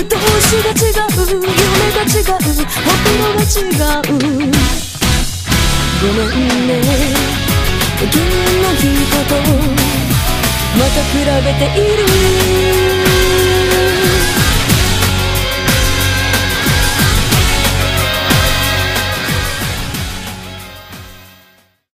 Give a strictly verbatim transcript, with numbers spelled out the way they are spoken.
どうしが違う、夢が違う、心が違う。ごめんね、君のいいことまた比べている。